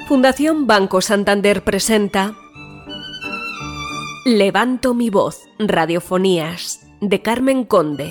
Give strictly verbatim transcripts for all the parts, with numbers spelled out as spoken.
Fundación Banco Santander presenta Levanto mi voz, radiofonías, de Carmen Conde.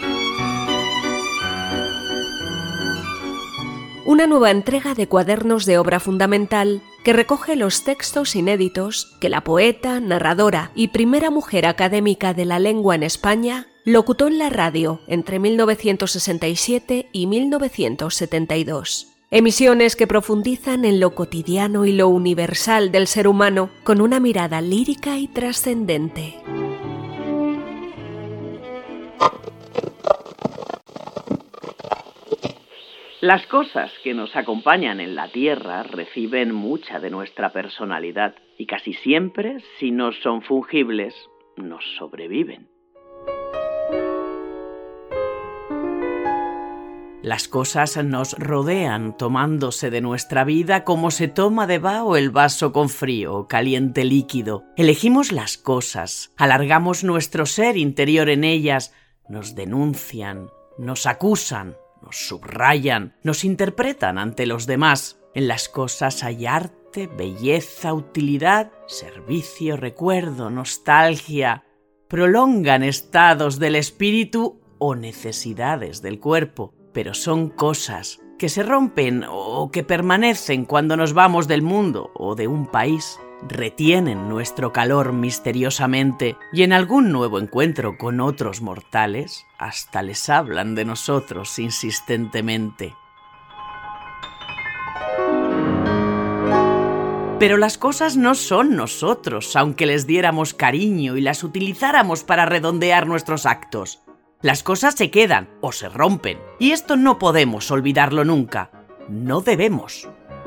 Una nueva entrega de cuadernos de obra fundamental que recoge los textos inéditos que la poeta, narradora y primera mujer académica de la lengua en España locutó en la radio entre mil novecientos sesenta y siete y mil novecientos setenta y dos. Emisiones que profundizan en lo cotidiano y lo universal del ser humano con una mirada lírica y trascendente. Las cosas que nos acompañan en la Tierra reciben mucha de nuestra personalidad y casi siempre, si no son fungibles, nos sobreviven. Las cosas nos rodean tomándose de nuestra vida como se toma de vaho el vaso con frío o caliente líquido. Elegimos las cosas, alargamos nuestro ser interior en ellas, nos denuncian, nos acusan, nos subrayan, nos interpretan ante los demás. En las cosas hay arte, belleza, utilidad, servicio, recuerdo, nostalgia. Prolongan estados del espíritu o necesidades del cuerpo. Pero son cosas que se rompen o que permanecen cuando nos vamos del mundo o de un país. Retienen nuestro calor misteriosamente y en algún nuevo encuentro con otros mortales hasta les hablan de nosotros insistentemente. Pero las cosas no son nosotros, aunque les diéramos cariño y las utilizáramos para redondear nuestros actos. Las cosas se quedan o se rompen, y esto no podemos olvidarlo nunca. No debemos.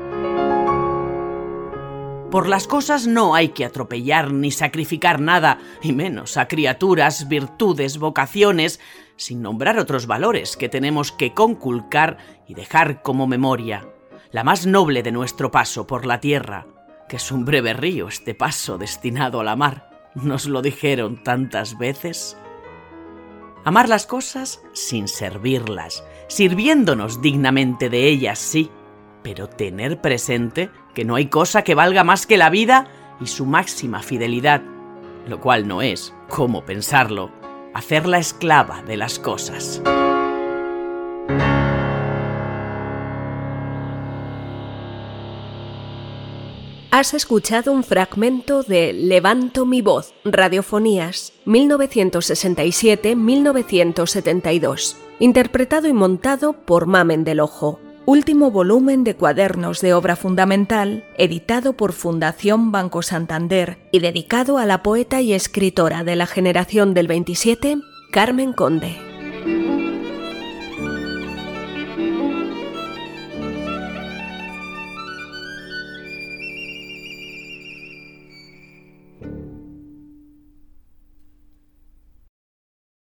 Por las cosas no hay que atropellar ni sacrificar nada, y menos a criaturas, virtudes, vocaciones, sin nombrar otros valores que tenemos que conculcar y dejar como memoria. La más noble de nuestro paso por la tierra, que es un breve río este paso destinado a la mar. Nos lo dijeron tantas veces. Amar las cosas sin servirlas, sirviéndonos dignamente de ellas, sí, pero tener presente que no hay cosa que valga más que la vida y su máxima fidelidad, lo cual no es, ¿cómo pensarlo?, hacerla esclava de las cosas. Has escuchado un fragmento de Levanto mi voz, radiofonías, mil novecientos sesenta y siete a mil novecientos setenta y dos, interpretado y montado por Mamen del Ojo, último volumen de cuadernos de obra fundamental, editado por Fundación Banco Santander y dedicado a la poeta y escritora de la generación del veintisiete, Carmen Conde.